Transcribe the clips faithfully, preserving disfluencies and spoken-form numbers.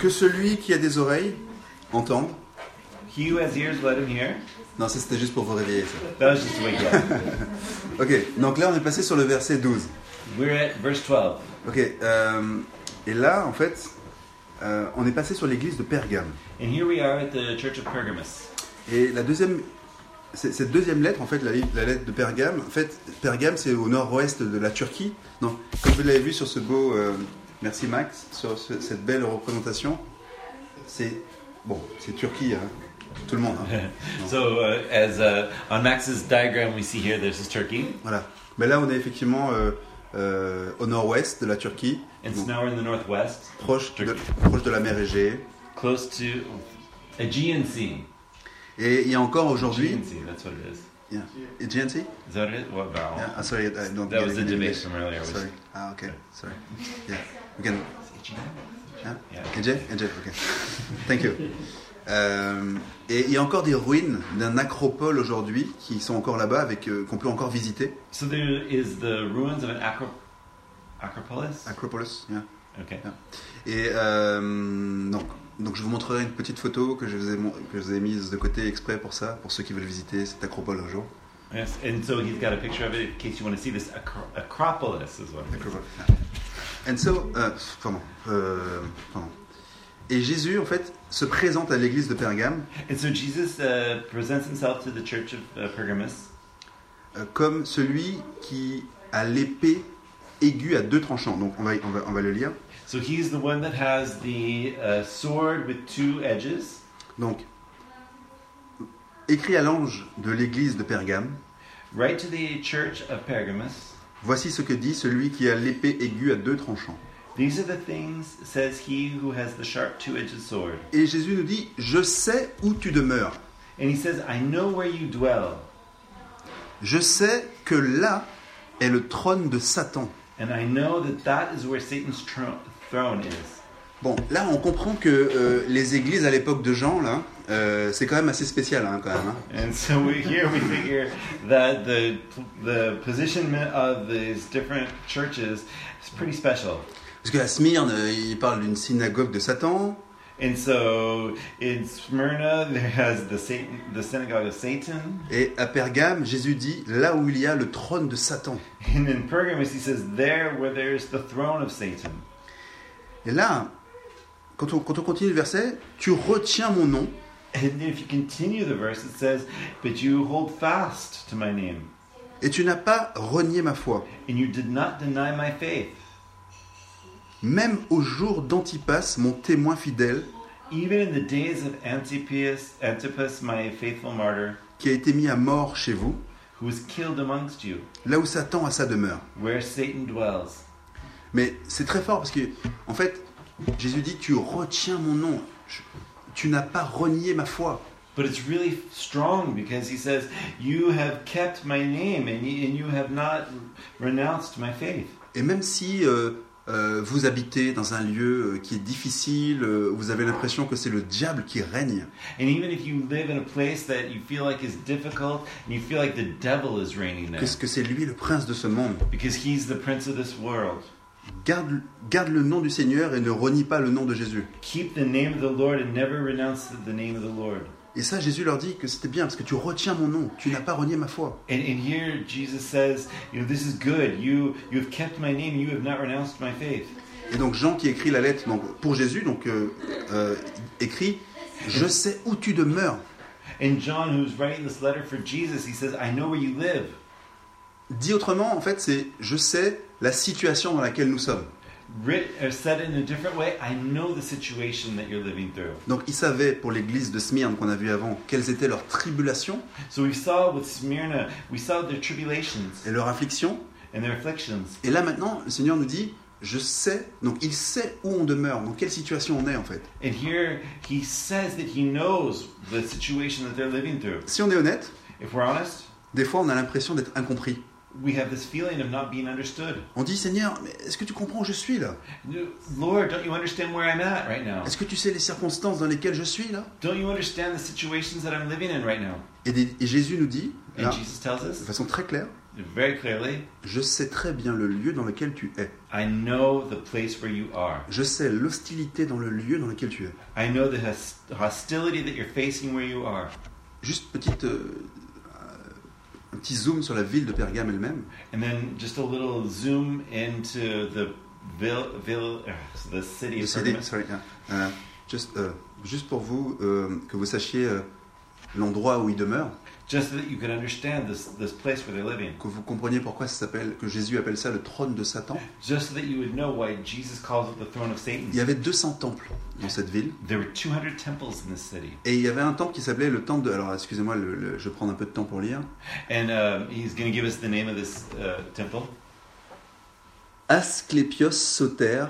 que celui qui a des oreilles entende. He who has ears, let him hear. Non, ça c'était juste pour vous réveiller. Ça. That was just to wake you up. Ok, donc là on est passé sur le verset douze. We're at verse twelve. Ok, euh, et là en fait, euh, on est passé sur l'église de Pergame. And here we are at the church of Pergamos. Et la deuxième, c'est- cette deuxième lettre, en fait, la, la lettre de Pergame, en fait, Pergame c'est au nord-ouest de la Turquie. Non, comme vous l'avez vu sur ce beau, euh, merci Max, sur ce- cette belle représentation, c'est, bon, c'est Turquie, hein, tout le monde. Hein. So, uh, as uh, on Max's diagram we see here, this is Turkey. Voilà. Mais là, on est effectivement euh, euh, au nord-ouest de la Turquie, And so donc, now we're in the northwest, proche, de, Turkey. proche de la mer Égée. close to Aegean Sea. Et il y a encore aujourd'hui, Aegean Sea, that's what it is. yeah. Aegean Sea? Is that what it is? What vowel? Yeah. Ah, sorry, I don't That get was it the in debate English. from earlier. was- Sorry. Ah, okay. Sorry. Yeah. We can. Aegean? Huh? Yeah. Edge, Edge, ok. Thank you. Euh, et il y a encore des ruines d'un acropole aujourd'hui qui sont encore là-bas, avec euh, qu'on peut encore visiter. So there is the ruins of an acro- acropolis. Acropolis, yeah. Okay. Et euh, donc, donc je vous montrerai une petite photo que je vous ai, mon- que je vous ai mise de côté exprès pour ça, pour ceux qui veulent visiter cette acropole un jour. Yes, and so he's got a picture of it in case you want to see this acro- acropolis as well. Acropole. Yeah. And so, euh, pardon, euh, pardon. Et Jésus, en fait, se présente à l'église de Pergame And so Jesus uh, presents himself to the church of uh, Pergamos euh, comme celui qui a l'épée aiguë à deux tranchants. Donc on va, on va, on va le lire. So he's the one that has the uh, sword with two edges. Donc, écrit à l'ange de l'église de Pergame, Right to the church of Pergamos. voici ce que dit celui qui a l'épée aiguë à deux tranchants. These are the things, says he who has the sharp two-edged sword. Et Jésus nous dit, je sais où tu demeures. And he says, I know where you dwell, Je sais que là est le trône de Satan. and I know that that is where Satan's tro- throne is. Bon, là on comprend que euh, les églises à l'époque de Jean, là, euh, c'est quand même assez spécial, hein, quand même. Hein. And so we, here we figure that the the positionment of these different churches is pretty special. Parce que à Smyrne, euh, il parle d'une synagogue de Satan. And so in Smyrna there has the Satan, the synagogue of Satan, Et à Pergame, Jésus dit, là où il y a le trône de Satan. and in Pergamos he says there where there's the throne of Satan. Et là, quand on, quand on continue le verset, tu retiens mon nom. And if you continue the verse, it says, "But you hold fast to my name, Et tu n'as pas renié ma foi. and you did not deny my faith, Même au jour d'Antipas, mon témoin fidèle, even in the days of Antipas, Antipas, my faithful martyr, qui a été mis à mort chez vous, who was killed amongst you, là où Satan a sa demeure. where Satan dwells." Mais c'est très fort parce que, en fait, Jésus dit, tu retiens mon nom. Je- tu n'as pas renié ma foi. But it's really strong because he says, "You have kept my name, and you, and you have not renounced my faith." Et même si euh, euh, vous habitez dans un lieu euh, qui est difficile, euh, vous avez l'impression que c'est le diable qui règne, And even if you live in a place that you feel like is difficult, and you feel like the devil is reigning there, que, que c'est lui le prince de ce monde, because he's the prince of this world. garde, garde le nom du Seigneur et ne renie pas le nom de Jésus. Keep the name of the Lord and never renounce the name of the Lord. Et ça, Jésus leur dit que c'était bien parce que tu retiens mon nom, tu n'as pas renié ma foi. And, and here Jesus says, you know, this is good. You you have kept my name. You have not renounced my faith. Et donc Jean qui écrit la lettre donc, pour Jésus, donc euh, euh, écrit, je sais où tu demeures. And John, who's writing this letter for Jesus, he says, I know where you live. Dit autrement, en fait, c'est je sais la situation dans laquelle nous sommes. Writ, or said in a different way, I know the situation that you're living through. Donc il savait pour l'église de Smyrne qu'on a vu avant quelles étaient leurs tribulations So we saw with Smyrna, we saw their tribulations et leurs afflictions. and their afflictions. Et là maintenant, le Seigneur nous dit, je sais, donc il sait où on demeure, dans quelle situation on est en fait. And here he says that he knows the situation that they're living through. Si on est honnête, If we're honest, des fois on a l'impression d'être incompris. we have this feeling of not being understood. On dit, Seigneur, mais est-ce que tu comprends où je suis là? Lord, don't you understand where I'm at right now? Est-ce que tu sais les circonstances dans lesquelles je suis là? Don't you understand the situations that I'm living in right now? Et, des- et Jésus nous dit, là, And Jesus tells de us façon très claire, very clearly, je sais très bien le lieu dans lequel tu es. I know the place where you are. Je sais l'hostilité dans le lieu dans lequel tu es. I know the hos- hostility that you're facing where you are. Juste petite, euh, un petit zoom sur la ville de Pergame elle-même. And then just a little zoom into the vil- vil- uh, the city of Décidé, Pergamos. sorry, yeah. Euh, juste, euh, juste pour vous, euh, que vous sachiez euh, l'endroit où il demeure, Just so that you could understand this, this place where they're living. que vous compreniez pourquoi ça s'appelle, que Jésus appelle ça le trône de Satan. Just so that you would know why Jesus calls it the throne of Satan. Il y avait deux cents temples dans cette ville, There were two hundred temples in this city. et il y avait un temple qui s'appelait le temple de... Alors, excusez-moi, le, le- je vais prendre un peu de temps pour lire. And um, he's going to give us the name of this uh, temple. Asclépios Soter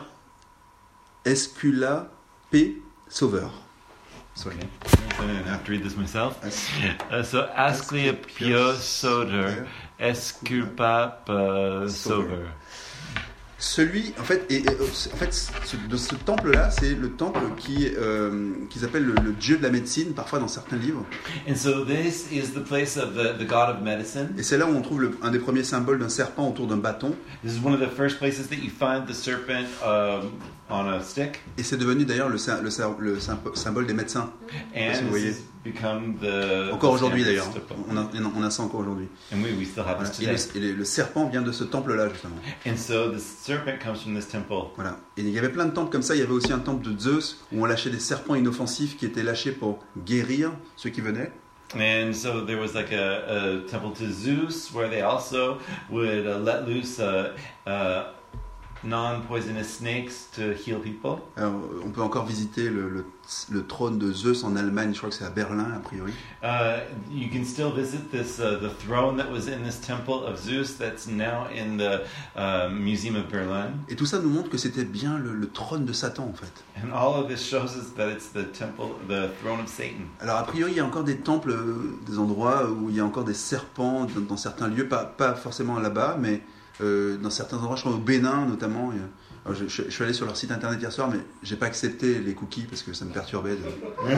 Escula P. Sauveur. Sorry. I'm going to have to read this myself. As- Uh, so Asclepios Soter Esculpap uh, Sober. Celui, en fait, et, et, euh, en fait ce, de ce temple-là, c'est le temple qui, euh, qu'ils appellent le, le dieu de la médecine, parfois dans certains livres. And so this is the place of the, the god of medicine. Et c'est là où on trouve le, un des premiers symboles d'un serpent autour d'un bâton. This is one of the first places that you find the serpent um, on a stick. Et c'est devenu d'ailleurs le, sy- le, sy- le symp- symbole des médecins. And Si vous this voyez. has become the... Encore the aujourd'hui standard d'ailleurs. symbol. On a, on a ça encore aujourd'hui. And we, we still have Voilà. this Et, today. le, et le- le serpent vient de ce temple-là, justement. And so the serpent comes from this temple. Voilà. Et il y avait plein de temples comme ça. Il y avait aussi un temple de Zeus où on lâchait des serpents inoffensifs qui étaient lâchés pour guérir ceux qui venaient. And so there was like a, a temple to Zeus where they also would uh, let loose uh, uh, non-poisonous snakes to heal people. Alors, on peut encore visiter le, le, le trône de Zeus en Allemagne. Je crois que c'est à Berlin, a priori. Uh, you can still visit this uh, the throne that was in this temple of Zeus that's now in the uh, Museum of Berlin. Et tout ça nous montre que c'était bien le, le trône de Satan, en fait. And all of this shows us that it's the temple, the throne of Satan. Alors, a priori, il y a encore des temples, euh, des endroits où il y a encore des serpents dans, dans certains lieux, pas, pas forcément là-bas, mais euh, dans certains endroits, je crois au Bénin notamment. il y a- alors, je, je- je suis allé sur leur site internet hier soir, mais j'ai pas accepté les cookies parce que ça me perturbait. de-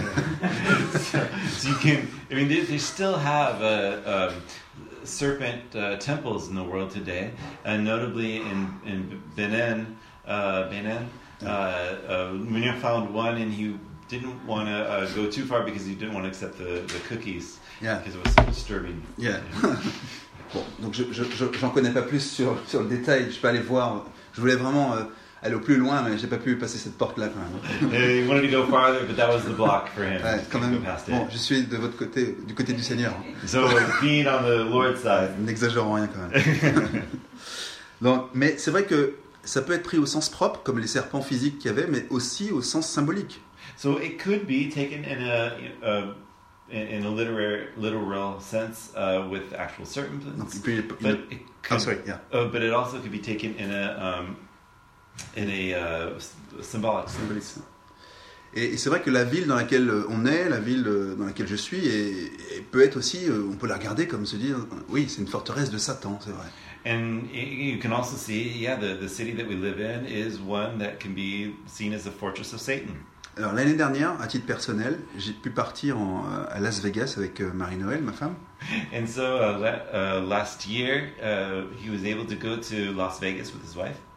so, so you can, I mean, they, they still have uh, um, serpent uh, temples in the world today, and notably in in Benin, uh, Benin. Uh, uh, Munir found one, and he didn't want to uh, go too far because he didn't want to accept the, the cookies Yeah. because it was so disturbing. Yeah. Bon, donc je, je, je- j'en connais pas plus sur, sur le détail. Je peux aller voir. Je voulais vraiment euh, aller au plus loin, mais j'ai pas pu passer cette porte-là quand même. And he wanted to go farther, but that was the block for him. Ouais, He quand couldn't même. go past Bon, it. je suis de votre côté, du côté du Seigneur. So being on the Lord's side. N'exagérons rien quand même. Donc, mais c'est vrai que ça peut être pris au sens propre, comme les serpents physiques qu'il y avait, mais aussi au sens symbolique. So it could be taken in a uh, in, in a literary literal sense uh, with actual serpents, Donc, il peut, il peut- but it ah, could, sorry, yeah, uh, but it also could be taken in a um, in a uh, s- symbolic sense. symbolique. Et, et c'est vrai que la ville dans laquelle on est, la ville dans laquelle je suis, est- est- peut être aussi, euh, on peut la regarder comme se dire, oui, c'est une forteresse de Satan, c'est vrai. And y- you can also see, yeah, the, the city that we live in is one that can be seen as a fortress of Satan. Alors l'année dernière, à titre personnel, j'ai pu partir en- à Las Vegas avec euh, Marie-Noël, ma femme. And so uh, la- uh, last year, uh, he was able to go to Las Vegas with his wife.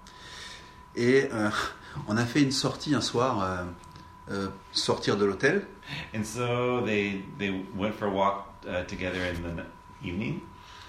Et euh, on a fait une sortie un soir, euh, euh, sortir de l'hôtel. And so they they went for a walk uh, together in the n- evening.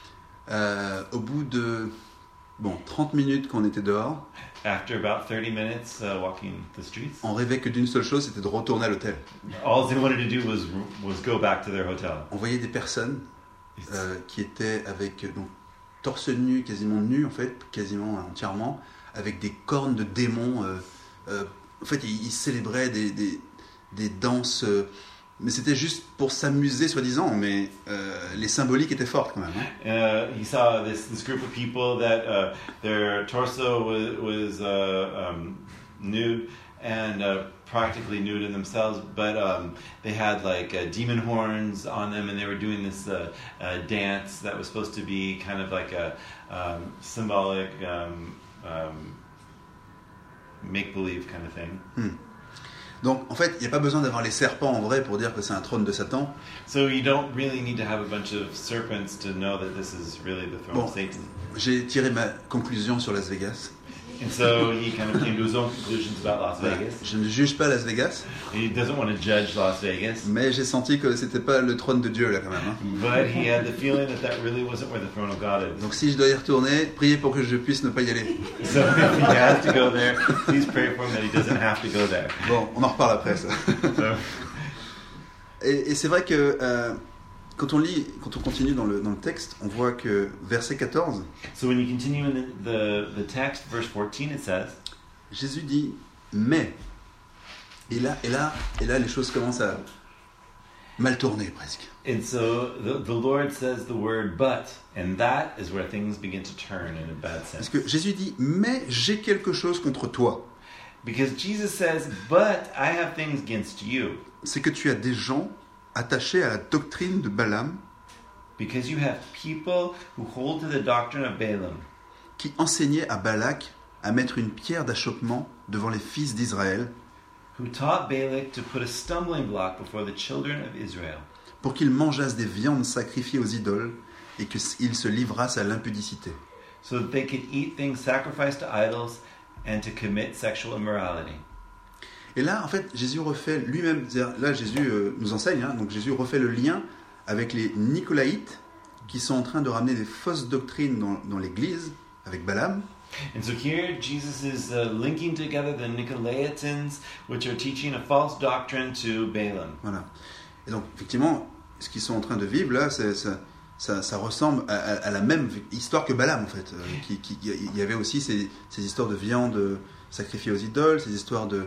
Euh, au bout de bon, trente minutes qu'on était dehors, After about thirty minutes uh, walking the streets, on rêvait que d'une seule chose, c'était de retourner à l'hôtel. all they wanted to do was was go back to their hotel. On voyait des personnes euh, qui étaient avec donc, torse nu, quasiment nu en fait, quasiment entièrement, avec des cornes de démons. Euh, euh, en fait, ils, ils célébraient des, des, des danses, euh, mais c'était juste pour s'amuser, soi-disant, mais euh, les symboliques étaient fortes quand même. Hein. Uh, he saw this this group of people that uh, their torso was was uh, um, nude, and uh, practically nude in themselves, but um, they had like uh, demon horns on them, and they were doing this uh, uh, dance that was supposed to be kind of like a um, symbolic um, um, make-believe kind of thing. Hmm. Donc en fait, il n'y a pas besoin d'avoir les serpents en vrai pour dire que c'est un trône de Satan. So you don't really need to have a bunch of serpents to know that this is really the throne Bon, of Satan. j'ai tiré ma conclusion sur Las Vegas. And so he kind of came to his own conclusions about Las Voilà. Vegas. Je ne juge pas Las Vegas, He doesn't want to judge Las Vegas, mais j'ai senti que c'était pas le trône de Dieu là quand même. Hein. but he had the feeling that that really wasn't where the throne of God is. Donc si je dois y retourner, priez pour que je puisse ne pas y aller. So if he has to go there, please pray for him that he doesn't have to go there. Bon, on en reparle après ça. So, Et, et c'est vrai que euh, quand on lit, quand on continue dans le, dans le texte, on voit que verset quatorze, so when you continue in the, the, the text, verse fourteen, it says, Jésus dit « mais ». Et là, et, là, et là, les choses commencent à mal tourner presque. and so the, the Lord says the word but, and that is where things begin to turn in a bad Parce sense. que Jésus dit « mais j'ai quelque chose contre toi ». Because Jesus says, but I have things against you, C'est que tu as des gens attachés à la doctrine de Balaam because you have people who hold to the doctrine of Balaam, qui enseignaient à Balak à mettre une pierre d'achoppement devant les fils d'Israël who taught Balak to put a stumbling block before the children of Israel, pour qu'ils mangeassent des viandes sacrifiées aux idoles et qu'ils se livrassent à l'impudicité. so that they could eat things sacrificed to idols and to commit sexual immorality. Et là, en fait, Jésus refait lui-même, c'est-à-dire, là, Jésus euh, nous enseigne, hein, donc Jésus refait le lien avec les Nicolaïtes qui sont en train de ramener des fausses doctrines dans, dans l'Église, avec Balaam. And so here Jesus is uh, linking together the Nicolaitans, which are teaching a false doctrine, to Balaam. Voilà. Et donc, effectivement, ce qu'ils sont en train de vivre, là, c'est, ça, ça, ça ressemble à, à, à la même histoire que Balaam, en fait. Euh, qui, qui, il y avait aussi ces, ces histoires de viande sacrifiée aux idoles, ces histoires de,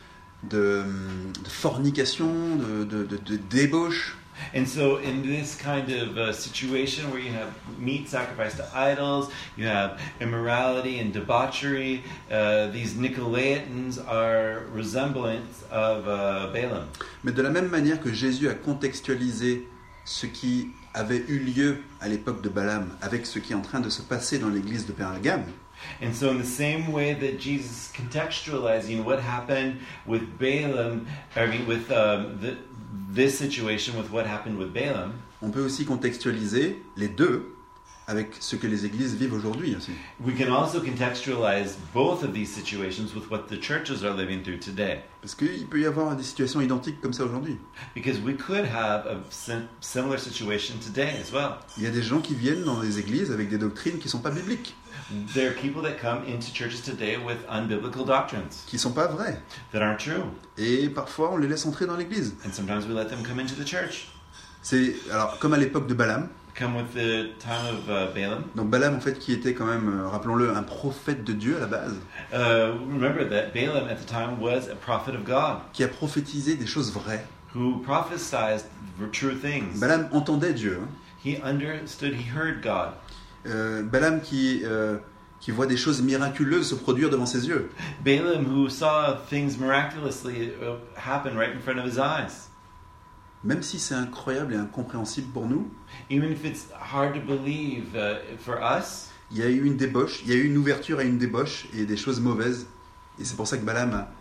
de, de fornication, de, de, de, de débauche. And so in this kind of uh, situation where you have meat sacrificed to idols, you have immorality and debauchery, uh, these Nicolaitans are resemblance of uh, Balaam. Mais de la même manière que Jésus a contextualisé ce qui avait eu lieu à l'époque de Balaam avec ce qui est en train de se passer dans l'église de Pergame, And so in the same way that Jesus contextualizing what happened with Balaam, I mean with um, the, this situation with what happened with Balaam, on peut aussi contextualiser les deux avec ce que les églises vivent aujourd'hui aussi. we can also contextualize both of these situations with what the churches are living through today. Parce qu'il peut y avoir des situations identiques comme ça aujourd'hui. Because we could have a sim- similar situation today as well. Il y a des gens qui viennent dans les églises avec des doctrines qui ne sont pas bibliques, There are people that come into churches today with unbiblical doctrines qui ne sont pas vraies. that aren't true. Et parfois, on les laisse entrer dans l'église. And sometimes we let them come into the church. C'est alors comme à l'époque de Balaam. Come with the time of uh, Balaam. Donc Balaam, en fait, qui était quand même, euh, rappelons-le, un prophète de Dieu à la base, Uh, remember that Balaam at the time was a prophet of God qui a prophétisé des choses vraies. who prophesied true things. Balaam entendait Dieu. Hein. He understood, he heard God. Euh, Balaam qui, euh, qui voit des choses miraculeuses se produire devant ses yeux. Balaam who saw things miraculously uh, happen right in front of his eyes. Même si c'est incroyable et incompréhensible pour nous, Even if it's hard to believe uh, for us, il y a eu une débauche, il y a eu une ouverture à une débauche et des choses mauvaises. Et c'est pour ça que Balaam a,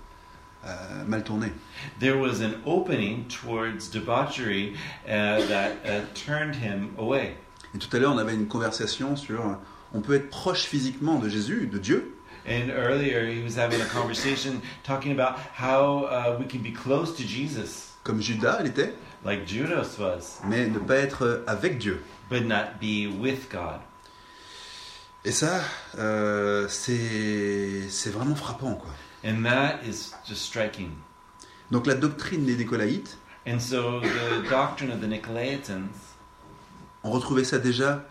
a mal tourné. there was an opening towards debauchery uh, that uh, turned him away. Et tout à l'heure, on avait une conversation sur euh, on peut être proche physiquement de Jésus, de Dieu, And earlier he was having a conversation talking about how uh, we can be close to Jesus, comme Judas l'était, like Judas was, mais ne pas être avec Dieu. but not be with God. Et ça, euh, c'est, c'est vraiment frappant, quoi. And that is just striking. Donc la doctrine des Nicolaïtes, And so the doctrine of the Nicolaitans, on retrouvait ça déjà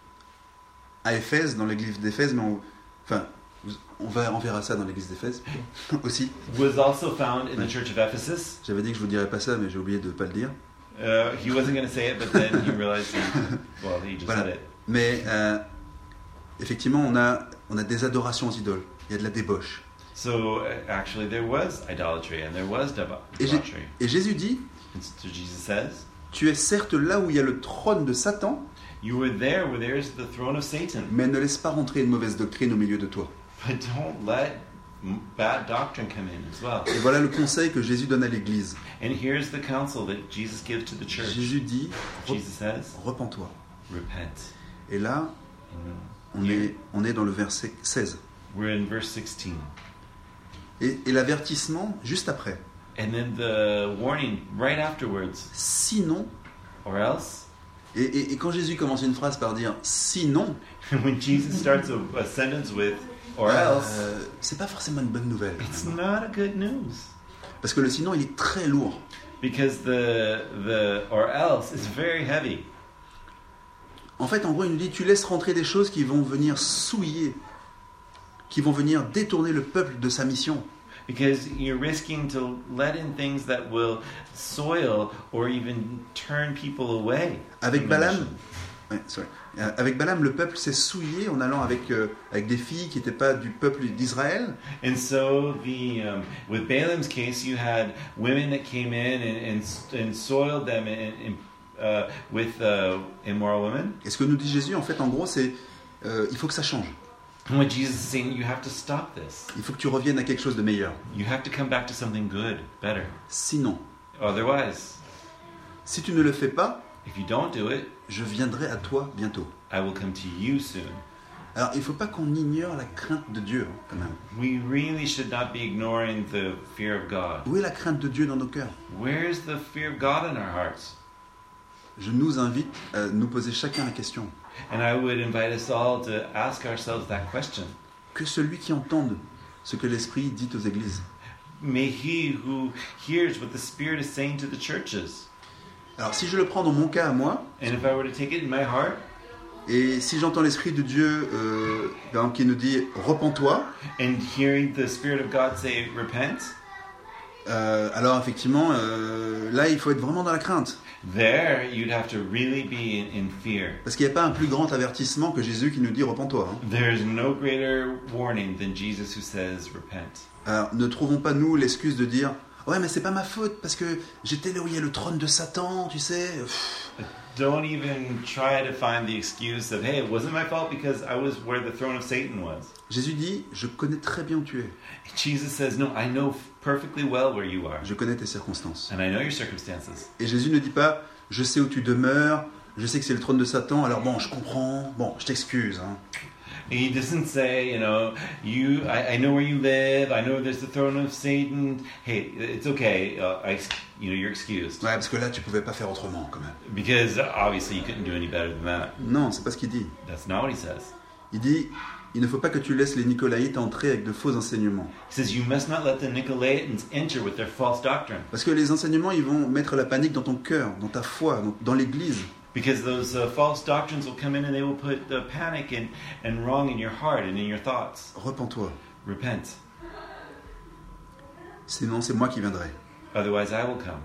à Éphèse, dans l'église d'Éphèse, mais on, enfin, on, va, on verra ça dans l'église d'Éphèse aussi. was also found in the church of Ephesus. J'avais dit que je vous dirais pas ça, mais j'ai oublié de ne pas le dire. Uh, he wasn't going to say it, but then he realized, he, well, he just Voilà. said it. Mais euh, effectivement, on a, on a des adorations aux idoles. Il y a de la débauche. So uh, actually, there was idolatry and there was deb- Et, Jé- debauchery. et Jésus dit, And so Jesus says, tu es certes là où il y a le trône de Satan, "You were there where there is the throne of Satan, mais ne laisse pas rentrer une mauvaise doctrine au milieu de toi. but don't let m- bad doctrine come in as well." Et voilà le conseil que Jésus donne à l'Église. And here's the counsel that Jesus gives to the church. Jésus dit, Re- Jesus says, repens-toi. "Repent." Et là, on est, on est dans le verset seize. We're in verse sixteen. Et, et l'avertissement juste après. And then the warning right afterwards. Sinon, Or else, et, et, et quand Jésus commence une phrase par dire sinon, when Jesus starts a, a sentence with, or euh, else, c'est pas forcément une bonne nouvelle. quand it's même. not a good news. Parce que le sinon, il est très lourd. Because the, the or else is very heavy. En fait, en gros, il nous dit tu laisses rentrer des choses qui vont venir souiller, qui vont venir détourner le peuple de sa mission. Because you're risking to let in things that will soil or even turn people away. Avec from the Balaam, mission. ouais, sorry. Euh, avec Balaam, le peuple s'est souillé en allant avec, euh, avec des filles qui n'étaient pas du peuple d'Israël. And so the um, with Balaam's case, you had women that came in and and, and soiled them in, in, uh, with uh, immoral women. Et ce que nous dit Jésus, en fait, en gros, c'est euh, il faut que ça change. And what Jesus is saying, you have to stop this. Il faut que tu reviennes à quelque chose de meilleur. You have to come back to something good, better. Sinon, Otherwise, si tu ne le fais pas, if you don't do it, je viendrai à toi bientôt. I will come to you soon. Alors, il ne faut pas qu'on ignore la crainte de Dieu, hein, quand même. We really should not be ignoring the fear of God. Où est la crainte de Dieu dans nos cœurs? Where's the fear of God in our hearts? Je nous invite à nous poser chacun la question. And I would invite us all to ask ourselves that question. Que celui qui entende ce que l'Esprit dit aux églises. May he who hears what the Spirit is saying to the churches. Alors, si je le prends dans mon cas à moi, And if I were to take it in my heart, et si j'entends l'Esprit de Dieu euh, par exemple, qui nous dit « repens-toi and hearing the Spirit of God say, repent, », euh, alors effectivement, euh, là, il faut être vraiment dans la crainte. there you'd have to really be in, in fear. Parce qu'il n'y a pas un plus grand avertissement que Jésus qui nous dit « repens-toi hein. ». There's no greater warning than Jesus who says, repent. Alors, ne trouvons pas, nous, l'excuse de dire « ouais, mais c'est pas ma faute, parce que j'étais là où il y a le trône de Satan, tu sais. Pff. Don't even try to find the excuse of, hey, it wasn't my fault because I was where the throne of Satan was. » Jésus dit « je connais très bien où tu es. Jesus says, no, I know perfectly well where you are. Je connais tes circonstances. And I know your circumstances. » Et Jésus ne dit pas « je sais où tu demeures, je sais que c'est le trône de Satan, alors bon, je comprends, bon, je t'excuse. Hein. » He doesn't say, you know, you, I, I know where you live. I know there's the throne of Satan. Hey, it's okay. Uh, I, you know, you're excused. Ouais, parce que là, tu pouvais pas faire autrement, quand même. Because obviously you couldn't do any better than that. Non, c'est pas ce qu'il dit. That's not what he says. Il dit « il ne faut pas que tu laisses les Nicolaïtes entrer avec de faux enseignements. He says, you must not let the Nicolaitans enter with their false doctrine. Parce que les enseignements, ils vont mettre la panique dans ton cœur, dans ta foi, dans, dans l'Église. Because those uh, false doctrines will come in and they will put the panic and, and wrong in your heart and in your thoughts. Repens-toi. Repent. Sinon, c'est moi qui viendrai. Otherwise I will come.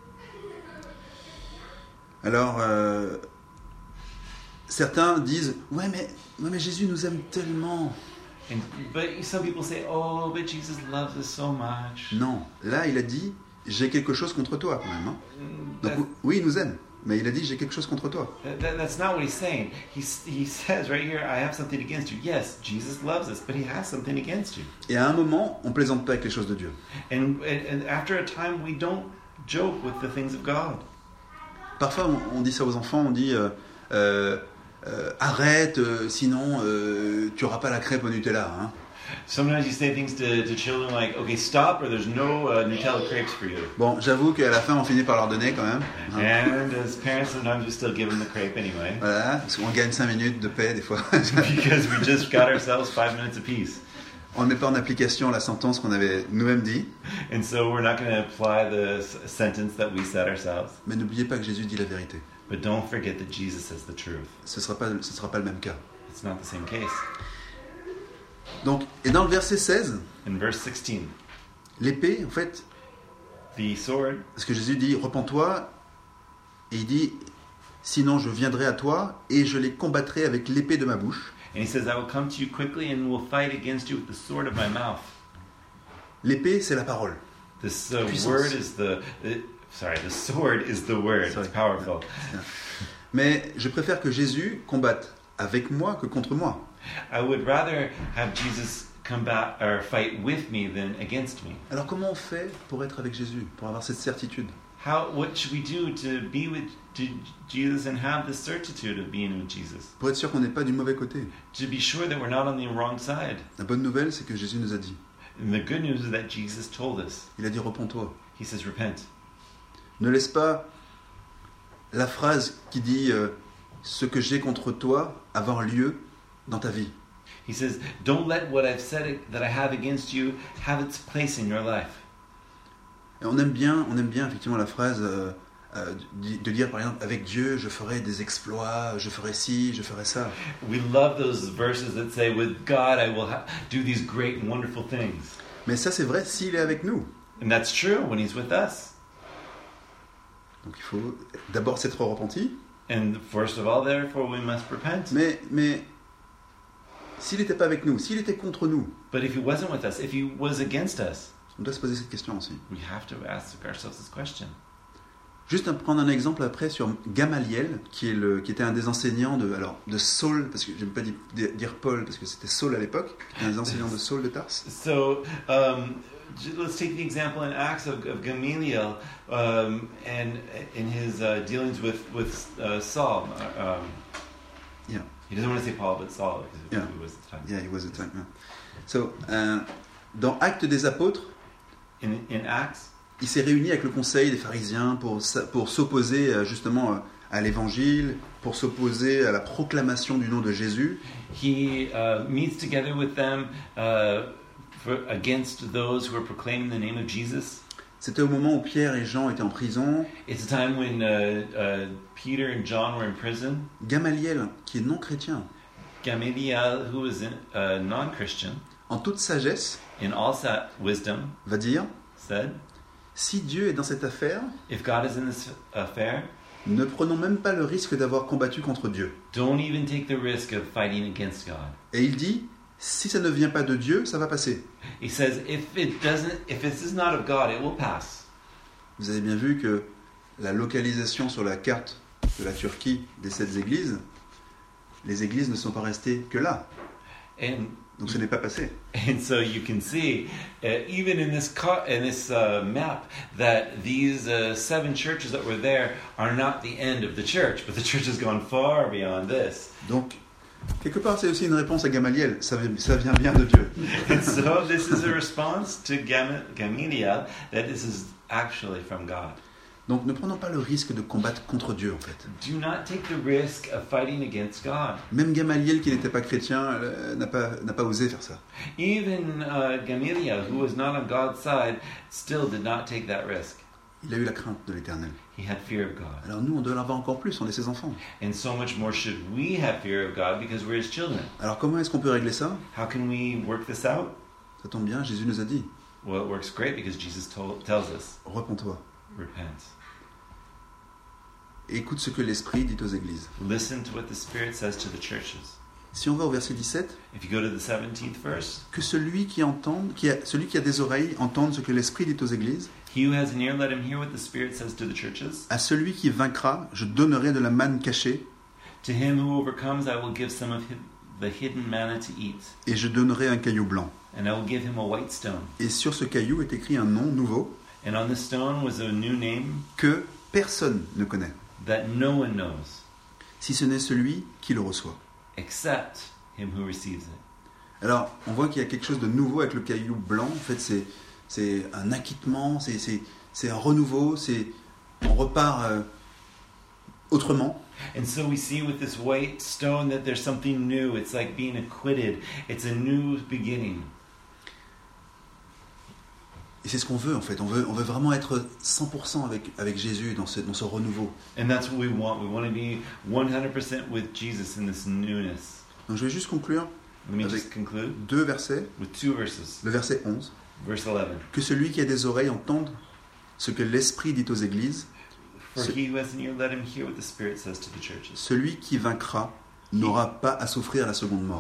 Alors, euh, certains disent « ouais mais, ouais, mais Jésus nous aime tellement. And, but some people say, oh, but Jesus loves us so much. » Non, là, il a dit « j'ai quelque chose contre toi, quand même. Hein. » That's, Donc, oui, il nous aime. Mais il a dit, j'ai quelque chose contre toi. that, that's not what he's saying. He, he says right here, I have something against you. Yes, Jesus loves us, but he has something against you. Et à un moment, on plaisante pas avec les choses de Dieu. And, and, and after a time, we don't joke with the things of God. Parfois, on, on dit ça aux enfants, on dit, euh, euh, euh, arrête, euh, sinon euh, tu auras pas la crêpe au Nutella. Hein. Sometimes you say things to, to children like, okay, stop, or there's no uh, Nutella crepes for you. Bon, j'avoue qu'à la fin, on finit par leur donner quand même. Hein. And as parents, sometimes we still give them the crepe anyway. Voilà, parce qu'on gagne cinq minutes de paix des fois. Because we just got ourselves five minutes apiece. On ne met pas en application la sentence qu'on avait nous-mêmes dit. And so we're not going to apply the s- sentence that we said ourselves. Mais n'oubliez pas que Jésus dit la vérité. But don't forget that Jesus says the truth. Ce ne sera pas, ce sera pas le même cas. It's not the same case. Donc, et dans le verset seize, In verse sixteen, l'épée, en fait, the sword, parce que Jésus dit, repens-toi, et il dit, sinon je viendrai à toi et je les combattrai avec l'épée de ma bouche. and he says, I will come to you quickly and will fight against you with the sword of my mouth. L'épée, c'est la parole. This uh, Puissance. word is the, uh, sorry, the sword is the word. Sorry. It's powerful. Mais je préfère que Jésus combatte avec moi que contre moi. I would rather have Jesus combat or fight with me than against me. Alors comment on fait pour être avec Jésus, pour avoir cette certitude? How? What should we do to be with J- Jesus and have the certitude of being with Jesus? Pour être sûr qu'on n'est pas du mauvais côté. To be sure that we're not on the wrong side. La bonne nouvelle, c'est que Jésus nous a dit. And the good news is that Jesus told us. Il a dit repens-toi. He says, repent. Ne laisse pas la phrase qui dit euh, ce que j'ai contre toi avoir lieu dans ta vie. He says, don't let what I've said that I have against you have its place in your life. Et on aime bien, on aime bien effectivement la phrase euh, euh, de de dire par exemple avec Dieu je ferai des exploits, je ferai ci, je ferai ça. We love those verses that say, with God I will ha- do these great and wonderful things. Mais ça c'est vrai s'il est avec nous. And that's true when He's with us. Donc il faut d'abord s'être repenti. And first of all, therefore, we must repent. Mais, mais s'il n'était pas avec nous, s'il était contre nous, But if He wasn't with us, if He was against us, on doit se poser cette question aussi. we have to ask ourselves this question. Juste un- prendre un exemple après sur Gamaliel, qui, est le, qui était un des enseignants de, alors, de Saul, parce que j'aime pas di- di- dire Paul, parce que c'était Saul à l'époque, qui était un des enseignants de Saul de Tarse. So um, j- let's take the example in Acts of, of Gamaliel um, and in his uh, dealings with with uh, Saul. Uh, Um, Yeah. He doesn't want to say Paul, but Saul, because Yeah. it was the time. Yeah, it was a time. yeah. So, euh, dans Actes des Apôtres, In, in Acts, il s'est réuni avec le conseil des pharisiens pour, sa- pour s'opposer euh, justement euh, à l'évangile, pour s'opposer à la proclamation du nom de Jésus. he uh, meets together with them uh, for, against those who are proclaiming the name of Jesus. C'était au moment où Pierre et Jean étaient en prison. It's a time when uh, uh, Peter and John were in prison. Gamaliel, qui est non chrétien, Gamaliel, who was a uh, non-Christian, en toute sagesse, in all sa- wisdom, va dire, said, si Dieu est dans cette affaire, if God is in this affair, ne prenons même pas le risque d'avoir combattu contre Dieu. don't even take the risk of fighting against God. Et il dit, si ça ne vient pas de Dieu, ça va passer. He says, if it doesn't, if this is not of God, it will pass. Vous avez bien vu que la localisation sur la carte de la Turquie des sept églises, les églises ne sont pas restées que là. And Donc ce n'est pas passé. and so you can see, uh, even in this car, in this uh, map, that these uh, seven churches that were there are not the end of the church, but the church has gone far beyond this. Donc, quelque part, c'est aussi une réponse à Gamaliel. Ça, vient- ça vient bien de Dieu. And so this is a response to Gam- Gamaliel that this is actually from God. Donc, ne prenons pas le risque de combattre contre Dieu, en fait. Do not take the risk of fighting against God. Même Gamaliel, qui n'était pas chrétien, euh, n'a pas, n'a pas osé faire ça. Even uh, Gamaliel, who was not on God's side, still did not take that risk. Il a eu la crainte de l'Éternel. He had fear of God. Alors nous, on doit l'avoir encore plus, on est ses enfants. And so much more should we have fear of God because we're His children. Alors comment est-ce qu'on peut régler ça? How can we work this out? Ça tombe bien, Jésus nous a dit, Well, it works great because Jesus told, tells us, repens-toi. repent. Et écoute ce que l'Esprit dit aux églises. Listen to what the Spirit says to the churches. Si on va au verset dix-sept, If you go to the seventeenth verse, que celui qui, entende, qui a, celui qui a des oreilles entende ce que l'Esprit dit aux églises. he who has an ear, let him hear what the Spirit says to the churches. À celui qui vaincra, je donnerai de la manne cachée, To him who overcomes, I will give some of hi- the hidden manna to eat, et je donnerai un caillou blanc. and I will give him a white stone. Et sur ce caillou est écrit un nom nouveau And on the stone was a new name que personne ne connaît, that no one knows si ce n'est celui qui le reçoit. except him who receives it. Alors, on voit qu'il y a quelque chose de nouveau avec le caillou blanc. En fait, c'est, c'est un acquittement, c'est, c'est, c'est un renouveau, c'est, on repart euh, autrement. And so we see with this white stone that there's something new. It's like being acquitted. It's a new beginning. Et c'est ce qu'on veut en fait. On veut, on veut vraiment être cent pour cent avec, avec Jésus dans ce, dans ce renouveau. And that's what we want. We want to be one hundred percent with Jesus in this newness. Donc je vais juste conclure Let me Avec- just conclude deux versets. with two verses. Le verset onze. Verse eleven. Que celui qui a des oreilles entende ce que l'Esprit dit aux églises. For Ce- he who has an ear, let him hear what the Spirit says to the churches. Celui qui vaincra n'aura pas à souffrir la seconde mort.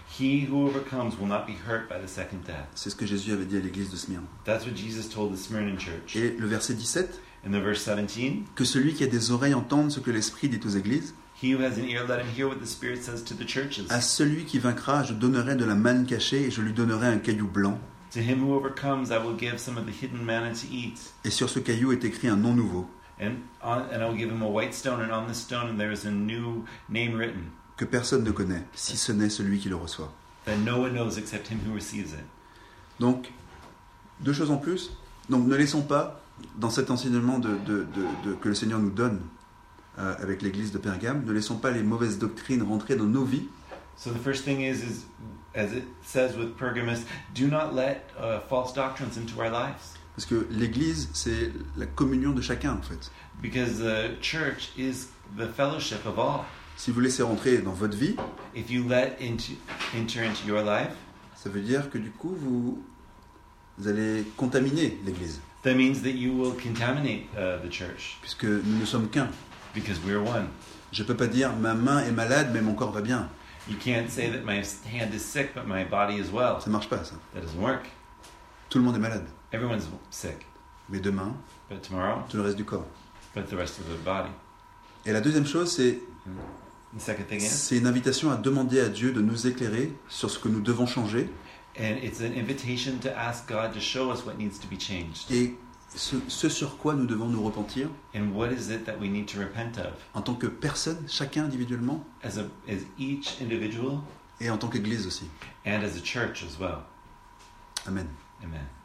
He who overcomes will not be hurt by the second death. C'est ce que Jésus avait dit à l'église de Smyrne. That's what Jesus told the Smyrna church. Et le verset dix-sept, In the verse seventeen, que celui qui a des oreilles entende ce que l'Esprit dit aux églises. he who has an ear, let him hear what the Spirit says to the churches. À celui qui vaincra, je donnerai de la manne cachée et je lui donnerai un caillou blanc. To him who overcomes, I will give some of the hidden manna to eat. Et sur ce caillou est écrit un nom nouveau, And, on, and I will give him a white stone, and on this stone there is a new name written, que personne ne connaît, si ce n'est celui qui le reçoit. that no one knows except him who receives it. Donc, deux choses en plus. Donc, ne laissons pas, dans cet enseignement de, de, de, de, que le Seigneur nous donne euh, avec l'église de Pergame, ne laissons pas les mauvaises doctrines rentrer dans nos vies. So the first thing is, is as it says with Pergamos, do not let uh, false doctrines into our lives. Parce que l'église, c'est la communion de chacun, en fait. Because the church is the fellowship of all. Si vous laissez rentrer dans votre vie, If you let into enter into your life, ça veut dire que du coup, vous, vous allez contaminer l'église. that means that you will contaminate uh, the church, Puisque nous ne sommes qu'un. because we're one. Je ne peux pas dire ma main est malade, mais mon corps va bien. You can't say that my hand is sick, but my body is well. Ça ne marche pas, ça. That doesn't work. Tout le monde est malade. Everyone's sick, Mais demain, but tomorrow, tout le reste du corps. but the rest of the body. Et la deuxième chose, c'est The second thing is, c'est une invitation à demander à Dieu de nous éclairer sur ce que nous devons changer and it's an invitation to ask God to show us what needs to be changed, et ce, ce sur quoi nous devons nous repentir and what is it that we need to repent of, en tant que personne, chacun individuellement, as a as each individual et en tant qu'Église aussi. and as a church as well. Amen. Amen.